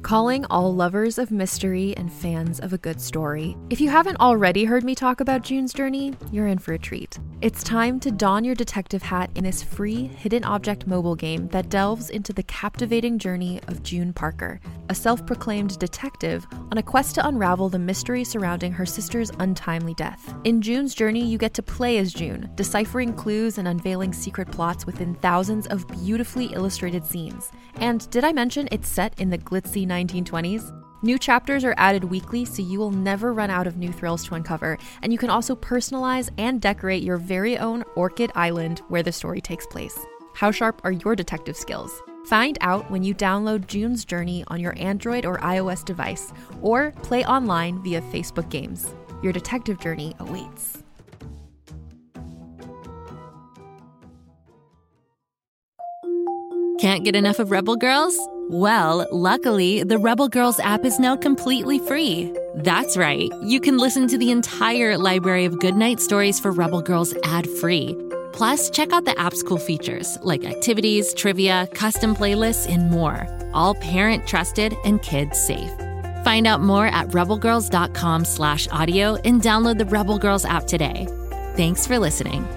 Calling all lovers of mystery and fans of a good story. If you haven't already heard me talk about June's Journey, you're in for a treat. It's time to don your detective hat in this free hidden object mobile game that delves into the captivating journey of June Parker, a self-proclaimed detective on a quest to unravel the mystery surrounding her sister's untimely death. In June's Journey, you get to play as June, deciphering clues and unveiling secret plots within thousands of beautifully illustrated scenes. And did I mention it's set in the glitzy 1920s? New chapters are added weekly, so you will never run out of new thrills to uncover, and you can also personalize and decorate your very own Orchid Island where the story takes place. How sharp are your detective skills? Find out when you download June's Journey on your Android or iOS device, or play online via Facebook Games. Your detective journey awaits. Can't get enough of Rebel Girls? Well, luckily, the Rebel Girls app is now completely free. That's right. You can listen to the entire library of goodnight stories for Rebel Girls ad-free. Plus, check out the app's cool features like activities, trivia, custom playlists, and more. All parent-trusted and kids-safe. Find out more at rebelgirls.com/audio and download the Rebel Girls app today. Thanks for listening.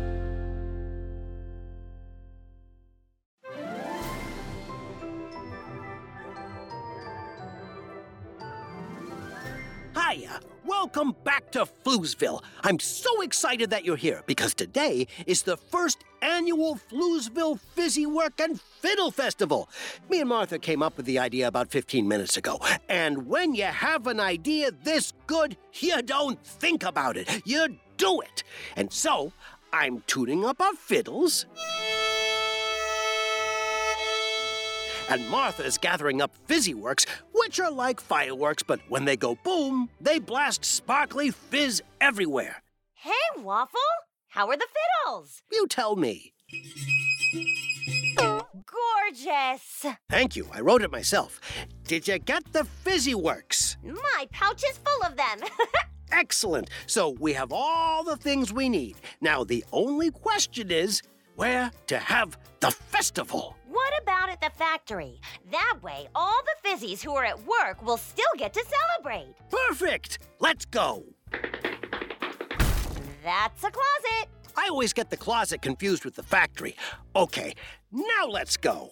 Hiya! Welcome back to Floozeville. I'm so excited that you're here because today is the first annual Floozeville Fizzy Work and Fiddle Festival. Me and Martha came up with the idea about 15 minutes ago. And when you have an idea this good, you don't think about it. You do it. And so, I'm tuning up our fiddles. And Martha's gathering up fizzy works, which are like fireworks, but when they go boom, they blast sparkly fizz everywhere. Hey, Waffle! How are the fiddles? You tell me. Gorgeous! Thank you, I wrote it myself. Did you get the fizzy works? My pouch is full of them. Excellent. So we have all the things we need. Now the only question is where to have the festival. What about at the factory? That way, all the fizzies who are at work will still get to celebrate. Perfect! Let's go. That's a closet. I always get the closet confused with the factory. Okay, now let's go.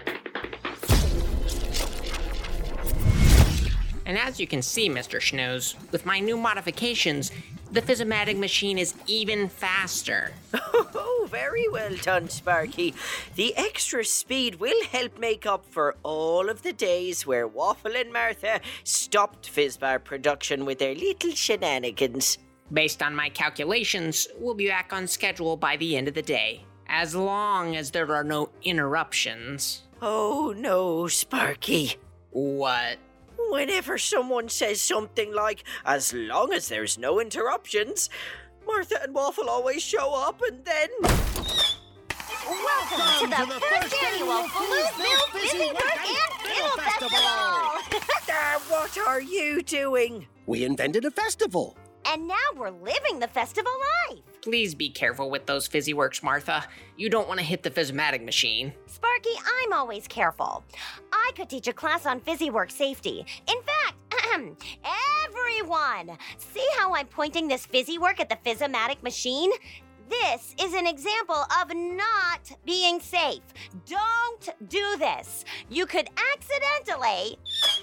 And as you can see, Mr. Schnooze, with my new modifications, the Fizzomatic machine is even faster. Oh, very well done, Sparky. The extra speed will help make up for all of the days where Waffle and Martha stopped Fizzbar production with their little shenanigans. Based on my calculations, we'll be back on schedule by the end of the day, as long as there are no interruptions. Oh, no, Sparky. What? Whenever someone says something like, as long as there's no interruptions, Martha and Waffle always show up and then... Welcome to the first annual Floozeville Fizzy Work and Fiddle Festival! What are you doing? We invented a festival. And now we're living the festival life. Please be careful with those fizzy works, Martha. You don't want to hit the Fizzomatic machine. Sparky, I'm always careful. I could teach a class on fizzy work safety. In fact, everyone, see how I'm pointing this fizzy work at the Fizzomatic machine? This is an example of not being safe. Don't do this. You could accidentally...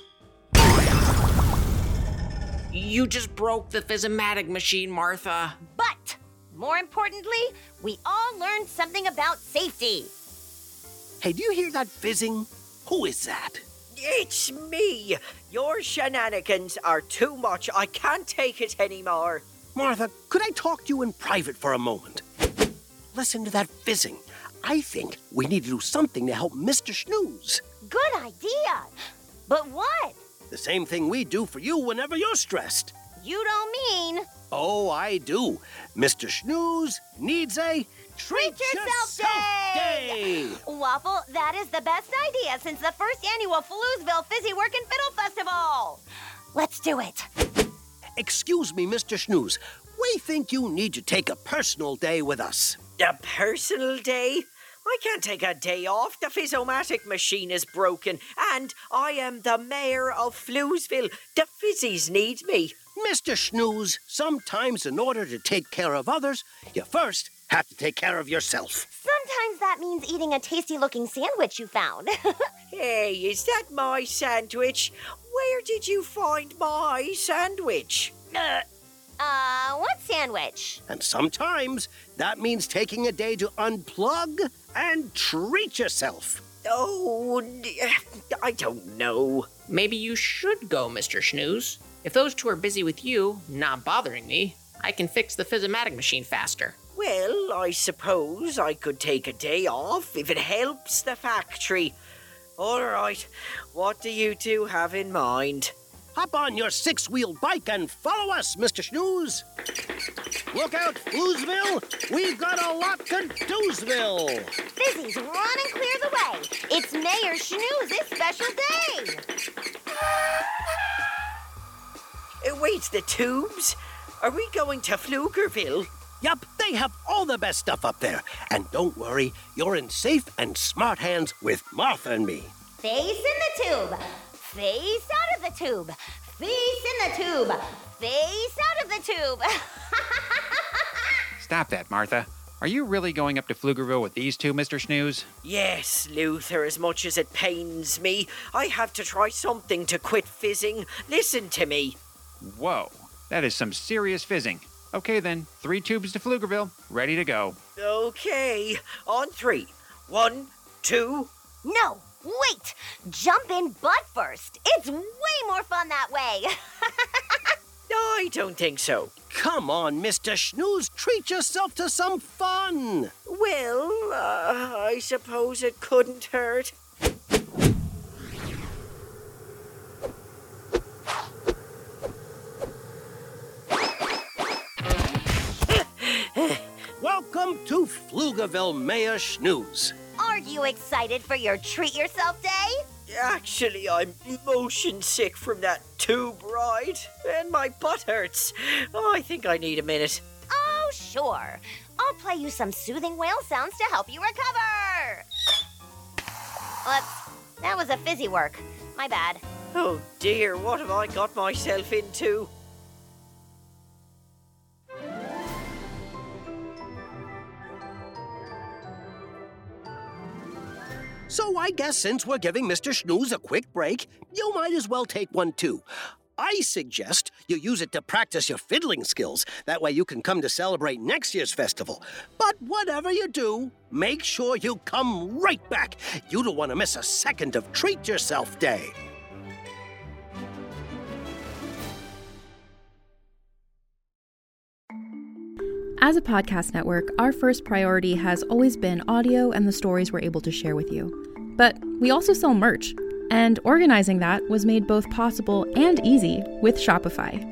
You just broke the Fizzomatic machine, Martha. But, more importantly, we all learned something about safety. Hey, do you hear that fizzing? Who is that? It's me. Your shenanigans are too much. I can't take it anymore. Martha, could I talk to you in private for a moment? Listen to that fizzing. I think we need to do something to help Mr. Schnooze. Good idea. But what? The same thing we do for you whenever you're stressed. You don't mean... Oh, I do. Mr. Schnooze needs a Treat Yourself Day! Waffle, that is the best idea since the first annual Floozeville Fizzy Work and Fiddle Festival. Let's do it. Excuse me, Mr. Schnooze. We think you need to take a personal day with us. A personal day? I can't take a day off. The Fizz-O-Matic machine is broken, and I am the mayor of Floozeville. The Fizzies need me. Mr. Snooze, sometimes in order to take care of others, you first have to take care of yourself. Sometimes that means eating a tasty-looking sandwich you found. Hey, is that my sandwich? Where did you find my sandwich? What sandwich? And sometimes that means taking a day to unplug and treat yourself. Oh, I don't know. Maybe you should go, Mr. Snooze. If those two are busy with you, not bothering me, I can fix the Fizz-O-Matic machine faster. Well, I suppose I could take a day off if it helps the factory. All right, what do you two have in mind? Hop on your six-wheeled bike and follow us, Mr. Snooze. Look out, Floozeville. We've got a lot to do'sville. Fizzies, run and clear the way. It's Mayor Snooze's special day. Wait, the tubes? Are we going to Pflugerville? Yup, they have all the best stuff up there. And don't worry, you're in safe and smart hands with Martha and me. Face in the tube. Face out of the tube. Face in the tube. Face out of the tube. Stop that, Martha. Are you really going up to Pflugerville with these two, Mr. Snooze? Yes, Luther, as much as it pains me, I have to try something to quit fizzing. Listen to me. Whoa, that is some serious fizzing. Okay then, 3 tubes to Pflugerville, ready to go. Okay, on 3. 1, 2... No, wait. Jump in butt first. It's way more fun that way. I don't think so. Come on, Mr. Snooze, treat yourself to some fun. Well, I suppose it couldn't hurt. Welcome to Pflugerville, Mayor Snooze. Are you excited for your Treat Yourself Day? Actually, I'm motion sick from that tube ride, and my butt hurts. Oh, I think I need a minute. Oh, sure. I'll play you some soothing whale sounds to help you recover. Whoops, that was a fizzy work. My bad. Oh dear, what have I got myself into? So I guess since we're giving Mr. Snooze a quick break, you might as well take one too. I suggest you use it to practice your fiddling skills. That way you can come to celebrate next year's festival. But whatever you do, make sure you come right back. You don't want to miss a second of Treat Yourself Day. As a podcast network, our first priority has always been audio and the stories we're able to share with you. But we also sell merch, and organizing that was made both possible and easy with Shopify.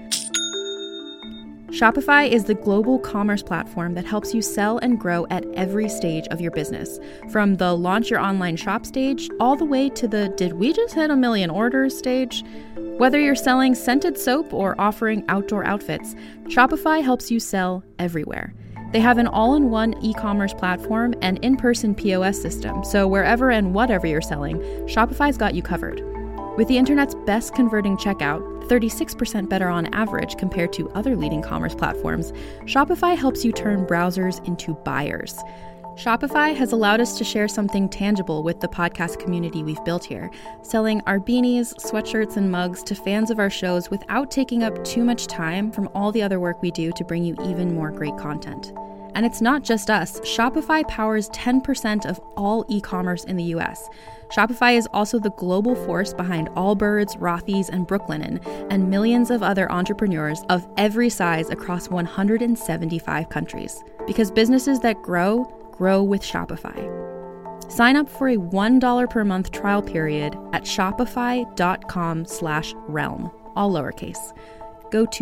Shopify is the global commerce platform that helps you sell and grow at every stage of your business, from the launch your online shop stage all the way to the did we just hit 1 million orders stage. Whether you're selling scented soap or offering outdoor outfits, Shopify helps you sell everywhere. They have an all-in-one e-commerce platform and in-person POS system, so wherever and whatever you're selling, Shopify's got you covered. With the internet's best converting checkout, 36% better on average compared to other leading commerce platforms, Shopify helps you turn browsers into buyers. Shopify has allowed us to share something tangible with the podcast community we've built here, selling our beanies, sweatshirts, and mugs to fans of our shows without taking up too much time from all the other work we do to bring you even more great content. And it's not just us. Shopify powers 10% of all e-commerce in the US. Shopify is also the global force behind Allbirds, Rothy's, and Brooklinen, and millions of other entrepreneurs of every size across 175 countries. Because businesses that grow with Shopify. Sign up for a $1 per month trial period at shopify.com/realm, all lowercase. Go to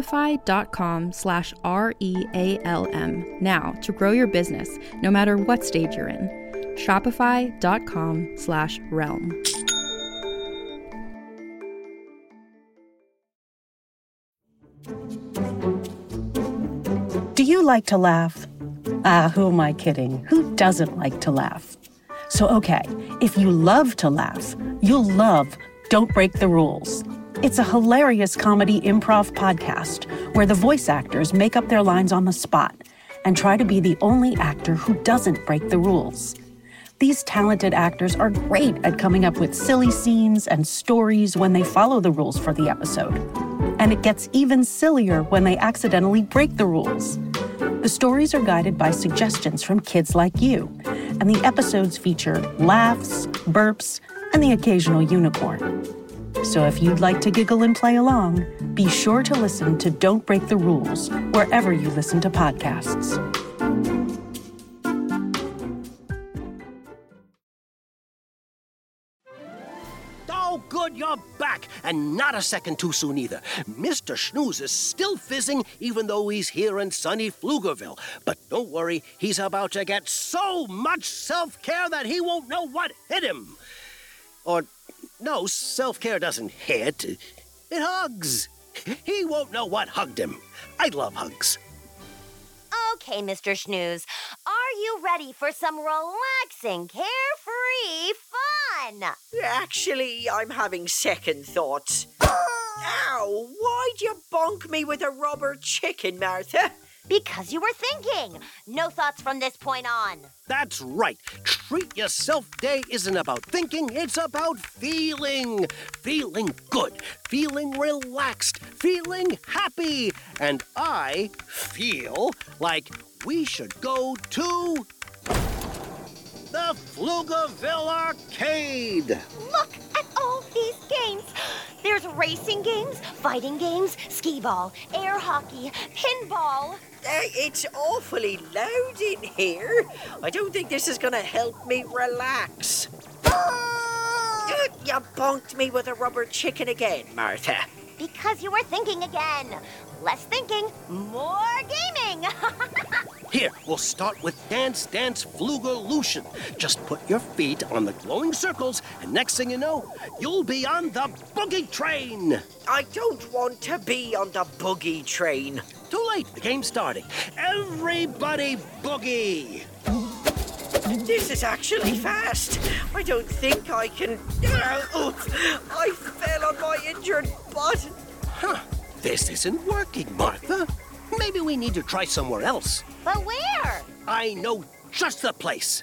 shopify.com/REALM now to grow your business, no matter what stage you're in. Shopify.com/realm. Do you like to laugh? Who am I kidding? Who doesn't like to laugh? So, okay, if you love to laugh, you'll love Don't Break the Rules. It's a hilarious comedy improv podcast where the voice actors make up their lines on the spot and try to be the only actor who doesn't break the rules. These talented actors are great at coming up with silly scenes and stories when they follow the rules for the episode. And it gets even sillier when they accidentally break the rules. The stories are guided by suggestions from kids like you, and the episodes feature laughs, burps, and the occasional unicorn. So if you'd like to giggle and play along, be sure to listen to Don't Break the Rules wherever you listen to podcasts. Oh, good, you're back. And not a second too soon either. Mr. Snooze is still fizzing, even though he's here in sunny Pflugerville. But don't worry, he's about to get so much self-care that he won't know what hit him. Or, no, self-care doesn't hit. It hugs. He won't know what hugged him. I love hugs. Okay, Mr. Snooze, are you ready for some relaxing, carefree fun? Actually, I'm having second thoughts. Ow! Why'd you bonk me with a rubber chicken, Martha? Because you were thinking. No thoughts from this point on. That's right. Treat Yourself Day isn't about thinking, it's about feeling. Feeling good, feeling relaxed, feeling happy. And I feel like we should go to the Pflugerville Arcade. Look at all these games. There's racing games, fighting games, skee-ball, air hockey, pinball. It's awfully loud in here. I don't think this is going to help me relax. You bonked me with a rubber chicken again, Martha. Because you were thinking again. Less thinking, more gaming. Here, we'll start with Dance Dance Pflugerlution. Just put your feet on the glowing circles, and next thing you know, you'll be on the boogie train. I don't want to be on the boogie train. Too late, the game's starting. Everybody boogie. This is actually fast. I don't think I can... I fell on my injured butt. Huh, this isn't working, Martha. Maybe we need to try somewhere else. But where? I know just the place.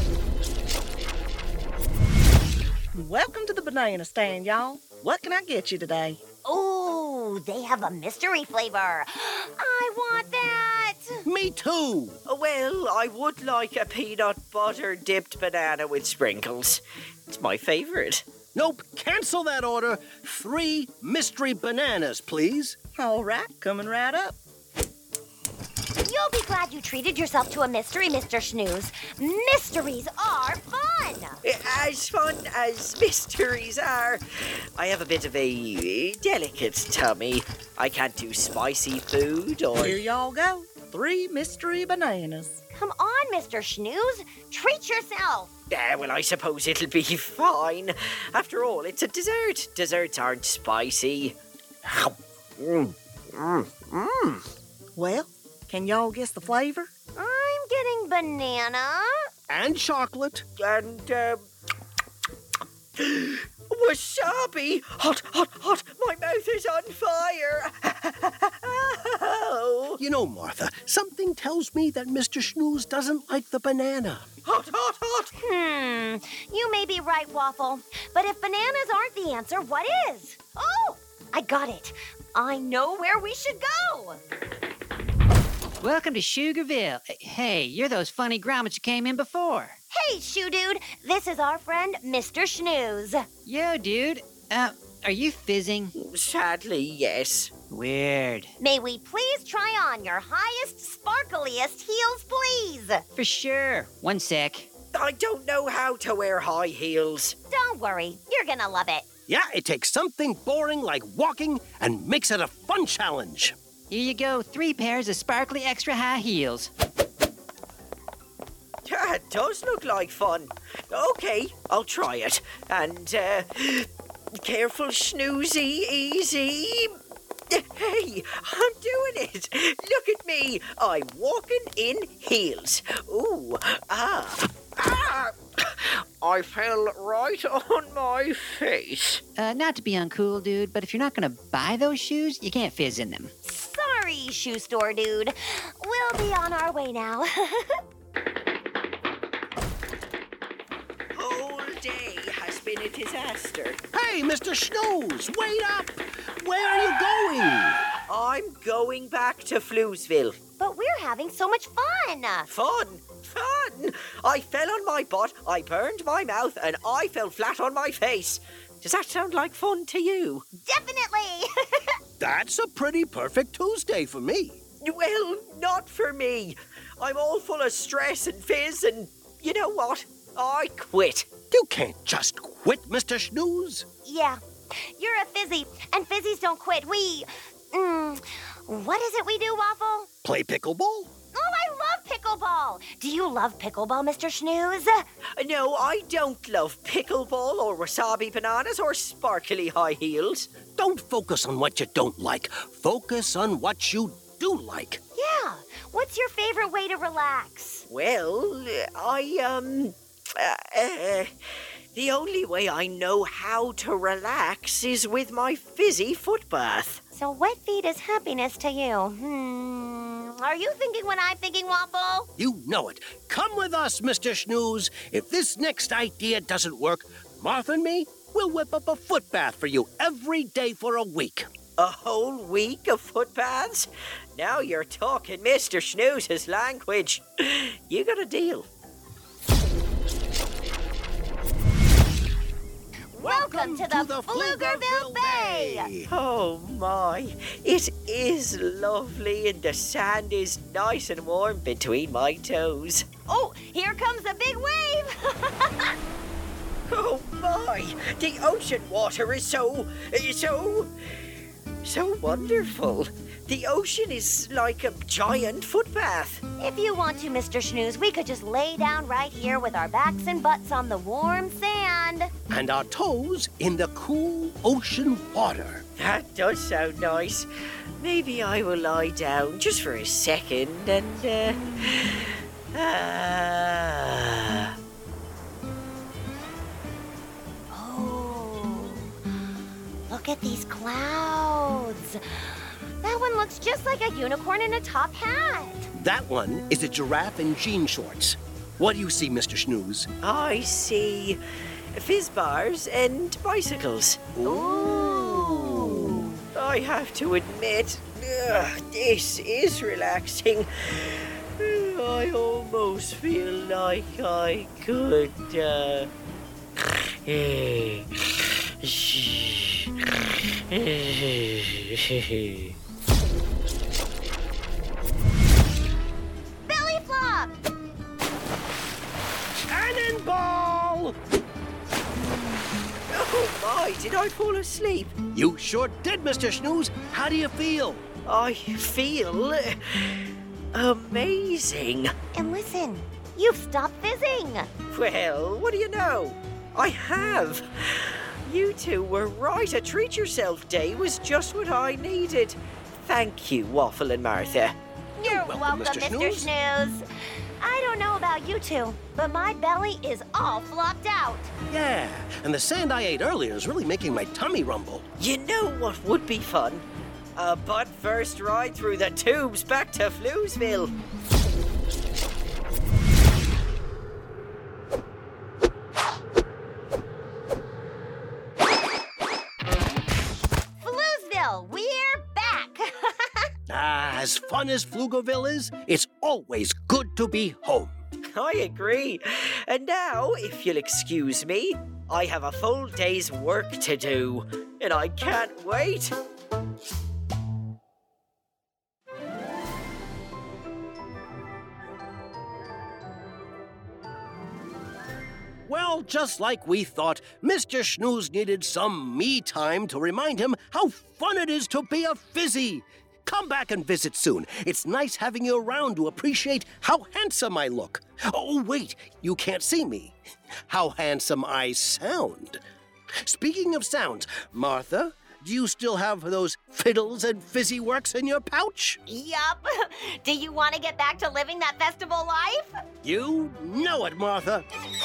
Welcome to the banana stand, y'all. What can I get you today? Ooh, they have a mystery flavor. I want that. Me too. Well, I would like a peanut butter dipped banana with sprinkles. It's my favorite. Nope, cancel that order. 3 mystery bananas, please. All right, coming right up. You'll be glad you treated yourself to a mystery, Mr. Snooze. Mysteries are fun. As fun as mysteries are. I have a bit of a delicate tummy. I can't do spicy food or... Here y'all go. 3 mystery bananas. Come on, Mr. Snooze. Treat yourself. Well, I suppose it'll be fine. After all, it's a dessert. Desserts aren't spicy. Well, can y'all guess the flavor? I'm getting banana. And chocolate. And, wasabi! Hot, hot, hot! My mouth is on fire! Oh. You know, Martha, something tells me that Mr. Snooze doesn't like the banana. Hot, hot, hot! You may be right, Waffle. But if bananas aren't the answer, what is? Oh, I got it. I know where we should go. Welcome to Sugarville. Hey, you're those funny grommets who came in before. Hey, Shoe Dude. This is our friend, Mr. Snooze. Yo, dude. Are you fizzing? Sadly, yes. Weird. May we please try on your highest, sparkliest heels, please? For sure. One sec. I don't know how to wear high heels. Don't worry. You're gonna love it. Yeah, it takes something boring like walking and makes it a fun challenge. Here you go, 3 pairs of sparkly extra high heels. That does look like fun. Okay, I'll try it. And, careful, Snoozy, easy. Hey, I'm doing it. Look at me. I'm walking in heels. Ooh, ah. I fell right on my face. Not to be uncool, dude, but if you're not gonna buy those shoes, you can't fizz in them. Sorry, shoe store dude. We'll be on our way now. Whole day has been a disaster. Hey, Mr. Snooze, wait up! Where are you going? I'm going back to Floozeville. But we're having so much fun. Fun! I fell on my butt, I burned my mouth, and I fell flat on my face. Does that sound like fun to you? Definitely. That's a pretty perfect Tuesday for me. Well, not for me. I'm all full of stress and fizz, and you know what? I quit. You can't just quit, Mr. Snooze. Yeah, you're a fizzy, and fizzies don't quit. What is it we do, Waffle? Play pickleball? Oh, I love pickleball. Do you love pickleball, Mr. Snooze? No, I don't love pickleball or wasabi bananas or sparkly high heels. Don't focus on what you don't like. Focus on what you do like. Yeah. What's your favorite way to relax? Well, the only way I know how to relax is with my fizzy foot bath. So wet feet is happiness to you. Are you thinking what I'm thinking, Waffle? You know it. Come with us, Mr. Snooze. If this next idea doesn't work, Martha and me will whip up a foot bath for you every day for a week. A whole week of foot baths? Now you're talking Mr. Snooze's language. You got a deal. Welcome to the Pflugerville Bay! Oh my, it is lovely and the sand is nice and warm between my toes. Oh, here comes a big wave! Oh my, the ocean water is so wonderful. The ocean is like a giant foot bath. If you want to, Mr. Snooze, we could just lay down right here with our backs and butts on the warm sand. And our toes in the cool ocean water. That does sound nice. Maybe I will lie down just for a second and, Oh, look at these clouds. That one looks just like a unicorn in a top hat. That one is a giraffe in jean shorts. What do you see, Mr. Snooze? I see fizz bars and bicycles. Ooh. I have to admit, this is relaxing. I almost feel like I could, Belly flop! Cannonball! Oh my, did I fall asleep? You sure did, Mr. Snooze. How do you feel? I feel amazing. And listen, you've stopped fizzing. Well, what do you know? I have. You two were right. A treat yourself day was just what I needed. Thank you, Waffle and Martha. You're welcome, welcome, Mr. Mr. Snooze. Snooze. I don't know about you two, but my belly is all flopped out. Yeah, and the sand I ate earlier is really making my tummy rumble. You know what would be fun? A butt-first ride through the tubes back to Floozeville. Floozeville, we're back. As fun as Pflugerville is, it's always good to be home. I agree. And now, if you'll excuse me, I have a full day's work to do, and I can't wait. Well, just like we thought, Mr. Snooze needed some me time to remind him how fun it is to be a fizzy. Come back and visit soon. It's nice having you around to appreciate how handsome I look. Oh, wait, you can't see me. How handsome I sound. Speaking of sounds, Martha, Do you still have those fiddles and fizzy works in your pouch? Yup. Do you want to get back to living that festival life? You know it, Martha.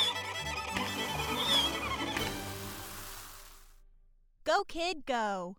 Go, kid, go.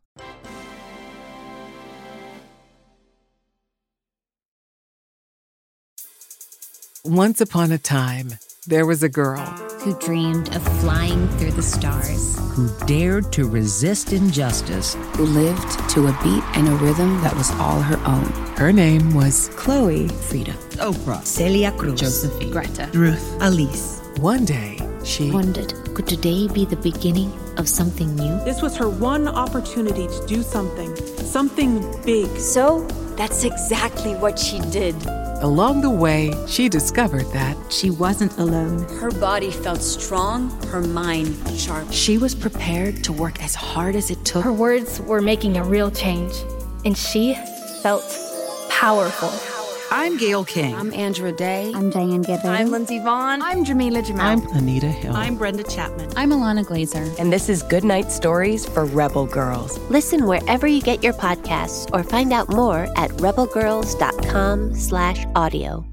Once upon a time, there was a girl who dreamed of flying through the stars, who dared to resist injustice, who lived to a beat and a rhythm that was all her own. Her name was Chloe, Frida, Oprah, Celia Cruz, Josephine, Greta, Ruth, Alice. One day, she wondered, could today be the beginning of something new? This was her one opportunity to do something big. So that's exactly what she did. Along the way, she discovered that she wasn't alone. Her body felt strong, her mind sharp. She was prepared to work as hard as it took. Her words were making a real change, and she felt powerful. I'm Gail King. I'm Andra Day. I'm Diane Guerrero. I'm Lindsay Vaughn. I'm Jamila Jamal. I'm Anita Hill. I'm Brenda Chapman. I'm Alana Glazer. And this is Goodnight Stories for Rebel Girls. Listen wherever you get your podcasts or find out more at rebelgirls.com/audio.